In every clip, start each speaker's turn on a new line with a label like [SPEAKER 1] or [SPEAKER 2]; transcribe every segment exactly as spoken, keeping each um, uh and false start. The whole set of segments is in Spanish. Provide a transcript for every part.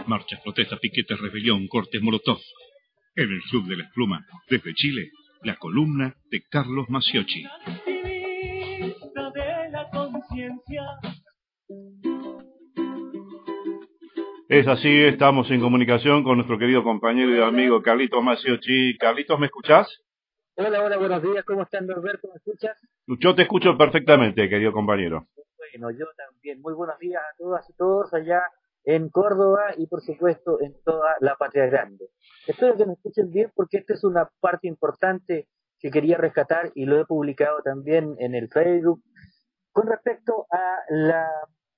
[SPEAKER 1] Marchas, protestas, piquetes, rebelión, cortes, molotov. En el Club de la Espuma, desde Chile, la columna de Carlos Maciocchi.
[SPEAKER 2] Activista de la conciencia.
[SPEAKER 3] Es así, estamos en comunicación con nuestro querido compañero y amigo Carlitos Maciocchi. Carlitos, ¿me escuchás?
[SPEAKER 4] Hola, hola, buenos días. ¿Cómo están, Norberto? ¿Me escuchas?
[SPEAKER 3] Yo te escucho perfectamente, querido compañero.
[SPEAKER 4] Bueno, yo también. Muy buenos días a todas y todos allá en Córdoba y, por supuesto, en toda la patria grande. Espero que me escuchen bien porque esta es una parte importante que quería rescatar y lo he publicado también en el Facebook con respecto a la,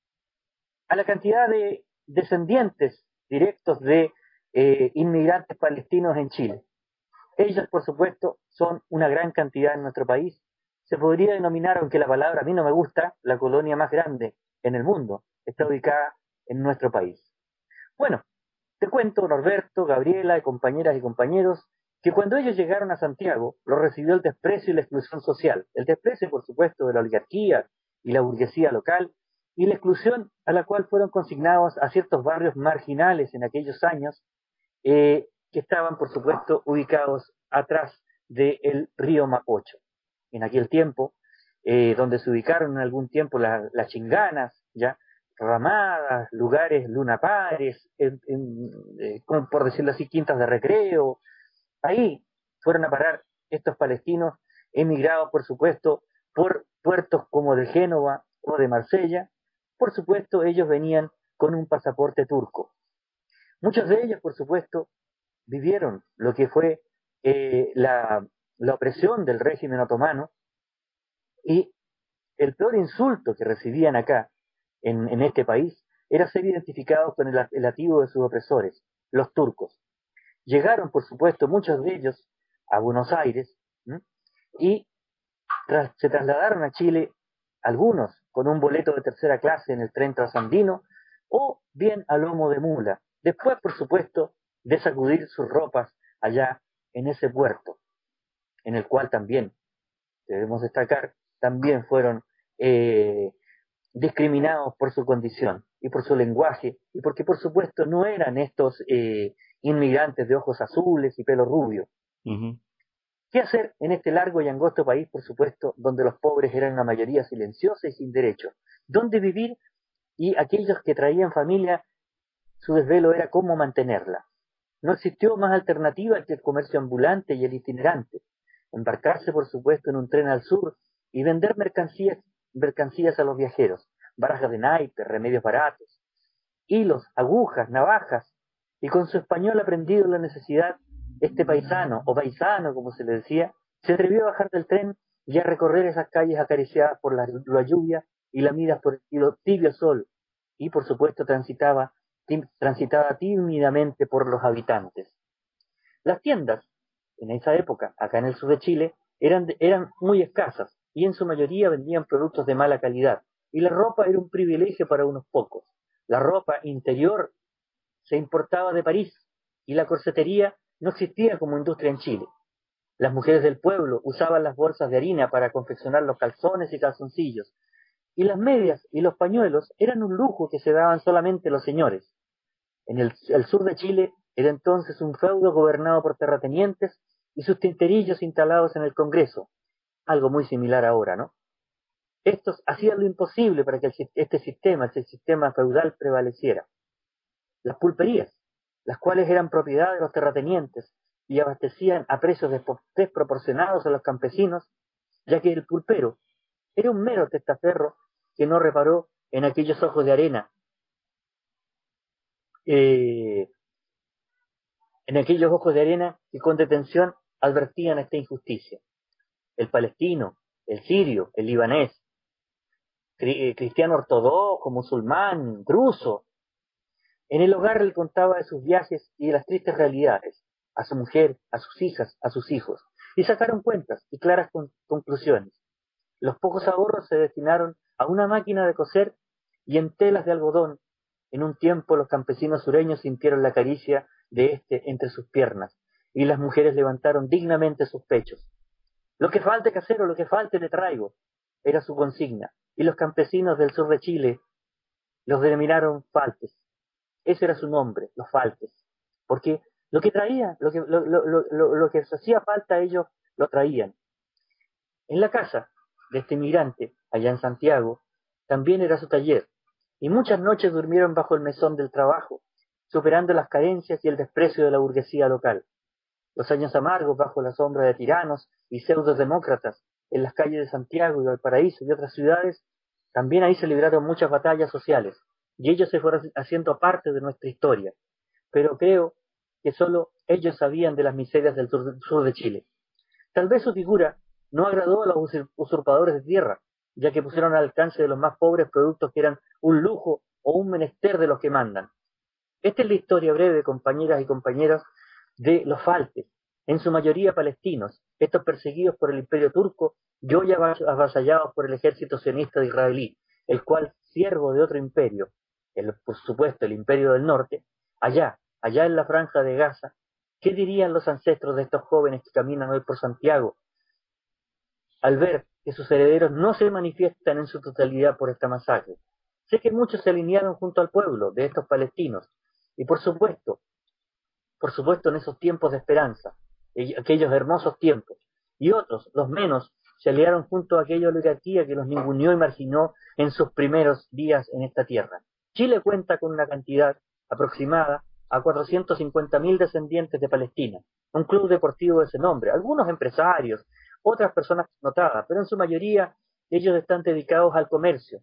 [SPEAKER 4] a la cantidad de descendientes directos de eh, inmigrantes palestinos en Chile. Ellos, por supuesto, son una gran cantidad en nuestro país. Se podría denominar, aunque la palabra a mí no me gusta, la colonia más grande en el mundo. Está ubicada en nuestro país. Bueno, te cuento, Norberto, Gabriela y compañeras y compañeros, que cuando ellos llegaron a Santiago, los recibió el desprecio y la exclusión social. El desprecio, por supuesto, de la oligarquía y la burguesía local, y la exclusión a la cual fueron consignados a ciertos barrios marginales en aquellos años, eh, que estaban, por supuesto, ubicados atrás del río Mapocho. En aquel tiempo, eh, donde se ubicaron en algún tiempo la, las chinganas, ya, ramadas, lugares lunapares, en, en, eh, por decirlo así, quintas de recreo. Ahí fueron a parar estos palestinos, emigrados, por supuesto, por puertos como de Génova o de Marsella. Por supuesto, ellos venían con un pasaporte turco. Muchos de ellos, por supuesto, vivieron lo que fue eh, la, la opresión del régimen otomano, y el peor insulto que recibían acá, en, en este país, era ser identificados con el apelativo de sus opresores, los turcos. Llegaron, por supuesto, muchos de ellos a Buenos Aires, ¿m? y tras, se trasladaron a Chile, algunos con un boleto de tercera clase en el tren trasandino, o bien a lomo de mula. Después, por supuesto, de sacudir sus ropas allá en ese puerto, en el cual también, debemos destacar, también fueron eh, discriminados por su condición y por su lenguaje, y porque por supuesto no eran estos eh, inmigrantes de ojos azules y pelo rubio.
[SPEAKER 3] Uh-huh.
[SPEAKER 4] ¿Qué hacer en este largo y angosto país, por supuesto, donde los pobres eran una mayoría silenciosa y sin derecho? ¿Dónde vivir? Y aquellos que traían familia, su desvelo era cómo mantenerla. No existió más alternativa que el comercio ambulante y el itinerante. Embarcarse, por supuesto, en un tren al sur y vender mercancías, mercancías a los viajeros, barajas de naipes, remedios baratos, hilos, agujas, navajas, y con su español aprendido en la necesidad, este paisano, o paisano como se le decía, se atrevió a bajar del tren y a recorrer esas calles acariciadas por la, la lluvia y lamidas por el tibio sol, y por supuesto transitaba, transitaba tímidamente por los habitantes. Las tiendas, en esa época, acá en el sur de Chile, eran, eran muy escasas, y en su mayoría vendían productos de mala calidad, y la ropa era un privilegio para unos pocos. La ropa interior se importaba de París, y la corsetería no existía como industria en Chile. Las mujeres del pueblo usaban las bolsas de harina para confeccionar los calzones y calzoncillos, y las medias y los pañuelos eran un lujo que se daban solamente los señores. En el, el sur de Chile era entonces un feudo gobernado por terratenientes y sus tinterillos instalados en el Congreso, algo muy similar ahora, ¿no? Estos hacían lo imposible para que el, este sistema, este sistema feudal, prevaleciera. Las pulperías, las cuales eran propiedad de los terratenientes y abastecían a precios desproporcionados a los campesinos, ya que el pulpero era un mero testaferro que no reparó en aquellos ojos de arena, eh, en aquellos ojos de arena que con detención advertían esta injusticia. El palestino, el sirio, el libanés, cristiano ortodoxo, musulmán, druso. En el hogar le contaba de sus viajes y de las tristes realidades, a su mujer, a sus hijas, a sus hijos, y sacaron cuentas y claras con conclusiones. Los pocos ahorros se destinaron a una máquina de coser y en telas de algodón. En un tiempo los campesinos sureños sintieron la caricia de éste entre sus piernas, y las mujeres levantaron dignamente sus pechos. Lo que falte, casero, lo que falte le traigo, era su consigna, y los campesinos del sur de Chile los denominaron faltes. Ese era su nombre, los faltes. Porque lo que traían, lo que, lo, lo, lo, lo que les hacía falta a ellos, lo traían. En la casa de este inmigrante, allá en Santiago, también era su taller, y muchas noches durmieron bajo el mesón del trabajo, superando las carencias y el desprecio de la burguesía local. Los años amargos bajo la sombra de tiranos y pseudodemócratas en las calles de Santiago y Valparaíso y otras ciudades, también ahí se libraron muchas batallas sociales, y ellos se fueron haciendo parte de nuestra historia. Pero creo que solo ellos sabían de las miserias del sur, sur de Chile. Tal vez su figura no agradó a los usurpadores de tierra, ya que pusieron al alcance de los más pobres productos que eran un lujo o un menester de los que mandan. Esta es la historia breve, compañeras y compañeros, de los faltes, en su mayoría palestinos, estos perseguidos por el imperio turco y hoy avasallados por el ejército sionista de israelí, el cual, siervo de otro imperio, el, por supuesto el imperio del norte, allá, allá en la franja de Gaza, ¿qué dirían los ancestros de estos jóvenes que caminan hoy por Santiago al ver que sus herederos no se manifiestan en su totalidad por esta masacre? Sé que muchos se alinearon junto al pueblo de estos palestinos, y por supuesto, por supuesto en esos tiempos de esperanza, aquellos hermosos tiempos, y otros, los menos, se aliaron junto a aquella oligarquía que los ninguneó y marginó en sus primeros días en esta tierra. Chile cuenta con una cantidad aproximada a cuatrocientos cincuenta mil descendientes de Palestina, un club deportivo de ese nombre, algunos empresarios, otras personas notadas, pero en su mayoría ellos están dedicados al comercio.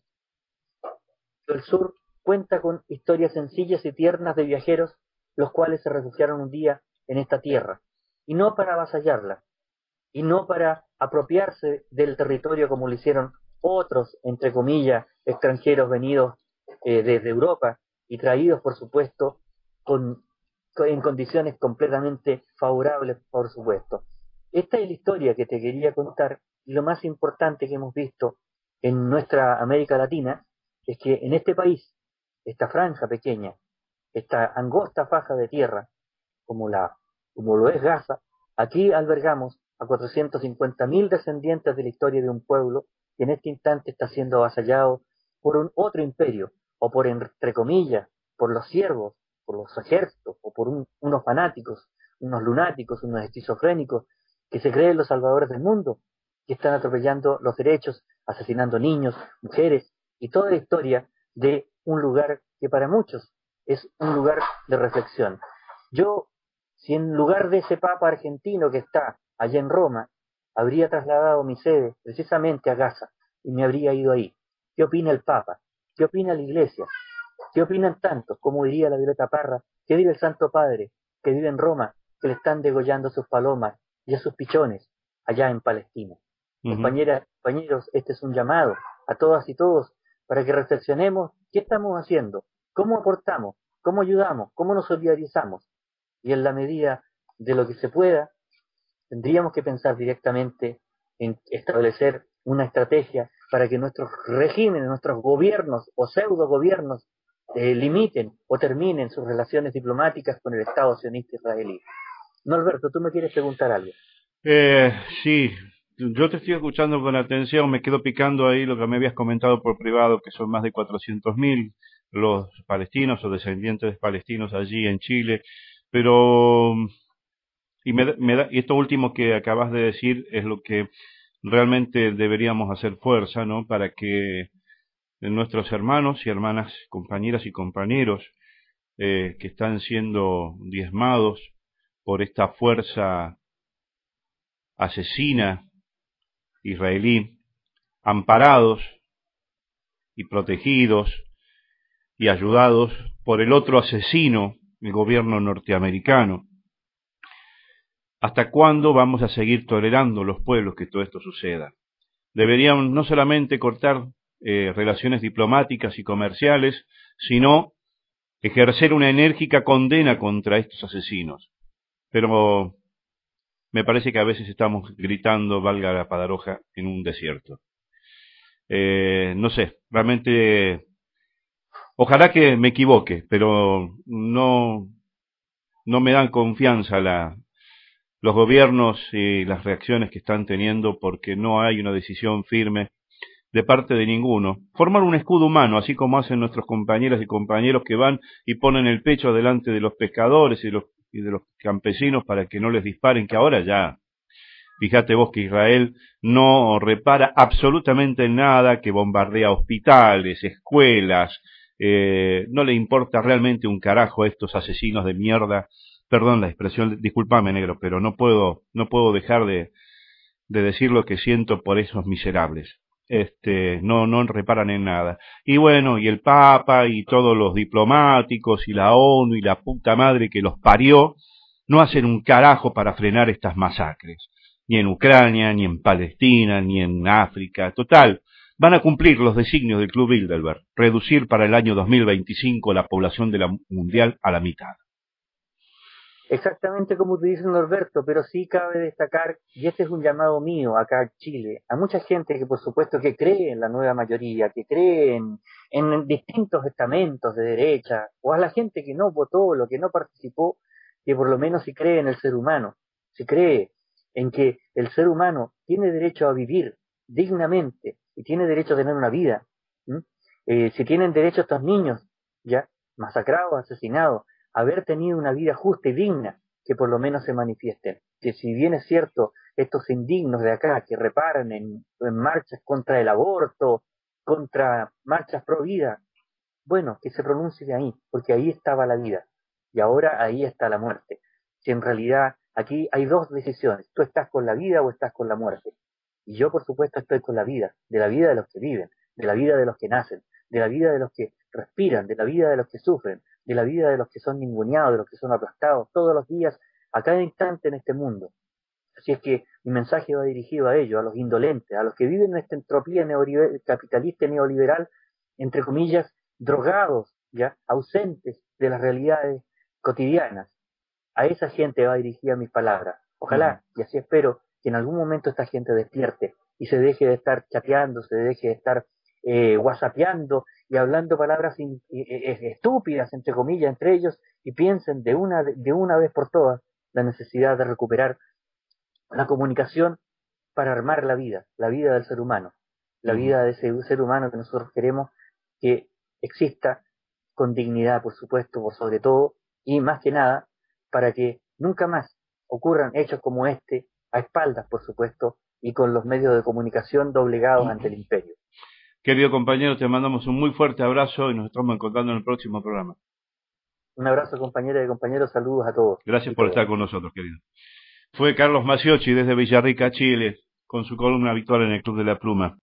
[SPEAKER 4] El sur cuenta con historias sencillas y tiernas de viajeros, los cuales se refugiaron un día en esta tierra, y no para avasallarla, y no para apropiarse del territorio como lo hicieron otros, entre comillas, extranjeros venidos eh, desde Europa y traídos, por supuesto, con, con, en condiciones completamente favorables, por supuesto. Esta es la historia que te quería contar, y lo más importante que hemos visto en nuestra América Latina es que en este país, esta franja pequeña, esta angosta faja de tierra, como, la, como lo es Gaza, aquí albergamos a cuatrocientos cincuenta mil descendientes de la historia de un pueblo que en este instante está siendo avasallado por un otro imperio, o por, entre comillas, por los siervos, por los ejércitos, o por un, unos fanáticos, unos lunáticos, unos esquizofrénicos, que se creen los salvadores del mundo, que están atropellando los derechos, asesinando niños, mujeres, y toda la historia de un lugar que para muchos es un lugar de reflexión. Yo, si en lugar de ese Papa argentino que está allá en Roma, habría trasladado mi sede precisamente a Gaza, y me habría ido ahí. ¿Qué opina el Papa? ¿Qué opina la Iglesia? ¿Qué opinan tantos? Como diría la Violeta Parra, ¿qué vive el Santo Padre, que vive en Roma, que le están degollando a sus palomas y a sus pichones allá en Palestina? Uh-huh. Compañeras, compañeros, este es un llamado a todas y todos para que reflexionemos qué estamos haciendo, cómo aportamos, cómo ayudamos, cómo nos solidarizamos. Y en la medida de lo que se pueda, tendríamos que pensar directamente en establecer una estrategia para que nuestros regímenes, nuestros gobiernos o pseudo gobiernos eh, limiten o terminen sus relaciones diplomáticas con el Estado sionista israelí. No, Alberto, tú me quieres preguntar algo.
[SPEAKER 3] Eh, sí, yo te estoy escuchando con atención, me quedo picando ahí lo que me habías comentado por privado, que son más de cuatrocientos mil los palestinos o descendientes de palestinos allí en Chile, pero y, me, me da, y esto último que acabas de decir es lo que realmente deberíamos hacer fuerza, ¿no? Para que nuestros hermanos y hermanas, compañeras y compañeros eh, que están siendo diezmados por esta fuerza asesina israelí, amparados y protegidos y ayudados por el otro asesino, el gobierno norteamericano. ¿Hasta cuándo vamos a seguir tolerando los pueblos que todo esto suceda? Deberían no solamente cortar eh, relaciones diplomáticas y comerciales, sino ejercer una enérgica condena contra estos asesinos. Pero me parece que a veces estamos gritando, valga la padaroja, en un desierto. Eh, no sé, realmente, ojalá que me equivoque, pero no, no me dan confianza la, los gobiernos y las reacciones que están teniendo, porque no hay una decisión firme de parte de ninguno. Formar un escudo humano, así como hacen nuestros compañeras y compañeros que van y ponen el pecho delante de los pescadores y, los, y de los campesinos para que no les disparen, que ahora ya, fíjate vos que Israel no repara absolutamente nada, que bombardea hospitales, escuelas, eh, no le importa realmente un carajo a estos asesinos de mierda. Perdón la expresión, discúlpame negro, pero no puedo, no puedo dejar de, de decir lo que siento por esos miserables. Este, no, no reparan en nada. Y bueno, y el Papa y todos los diplomáticos y la ONU y la puta madre que los parió, no hacen un carajo para frenar estas masacres. Ni en Ucrania, ni en Palestina, ni en África. Total, van a cumplir los designios del Club Bilderberg, reducir para el año dos mil veinticinco la población de la mundial a la mitad.
[SPEAKER 4] Exactamente como te dice Norberto, pero sí cabe destacar, y este es un llamado mío acá en Chile, a mucha gente que por supuesto que cree en la nueva mayoría, que cree en, en distintos estamentos de derecha, o a la gente que no votó, lo que no participó, que por lo menos si cree en el ser humano, si cree en que el ser humano tiene derecho a vivir dignamente y tiene derecho a tener una vida. ¿Mm? Eh, si tienen derecho estos niños, ya masacrados, asesinados, haber tenido una vida justa y digna, que por lo menos se manifiesten. Que si bien es cierto, estos indignos de acá que reparan en, en marchas contra el aborto, contra marchas pro vida, bueno, que se pronuncie de ahí, porque ahí estaba la vida, y ahora ahí está la muerte. Si en realidad aquí hay dos decisiones, tú estás con la vida o estás con la muerte. Y yo por supuesto estoy con la vida, de la vida de los que viven, de la vida de los que nacen, de la vida de los que respiran, de la vida de los que sufren, de la vida de los que son ninguneados, de los que son aplastados todos los días, a cada instante en este mundo. Así es que mi mensaje va dirigido a ellos, a los indolentes, a los que viven en esta entropía capitalista y neoliberal, entre comillas, drogados, ya ausentes de las realidades cotidianas. A esa gente va dirigida mis palabras. Ojalá, y así espero, que en algún momento esta gente despierte y se deje de estar chateando, se deje de estar eh, whatsappeando y hablando palabras in, eh, estúpidas, entre comillas, entre ellos, y piensen de una, de una vez por todas la necesidad de recuperar la comunicación para armar la vida, la vida del ser humano, la vida de ese ser humano que nosotros queremos que exista con dignidad, por supuesto, por sobre todo, y más que nada, para que nunca más ocurran hechos como este, a espaldas, por supuesto, y con los medios de comunicación doblegados ante el imperio.
[SPEAKER 3] Querido compañero, te mandamos un muy fuerte abrazo y nos estamos encontrando en el próximo programa.
[SPEAKER 4] Un abrazo, compañeras y compañeros, saludos a todos.
[SPEAKER 3] Gracias por estar con nosotros, querido. Fue Carlos Maciocchi desde Villarrica, Chile, con su columna habitual en el Club de la Pluma.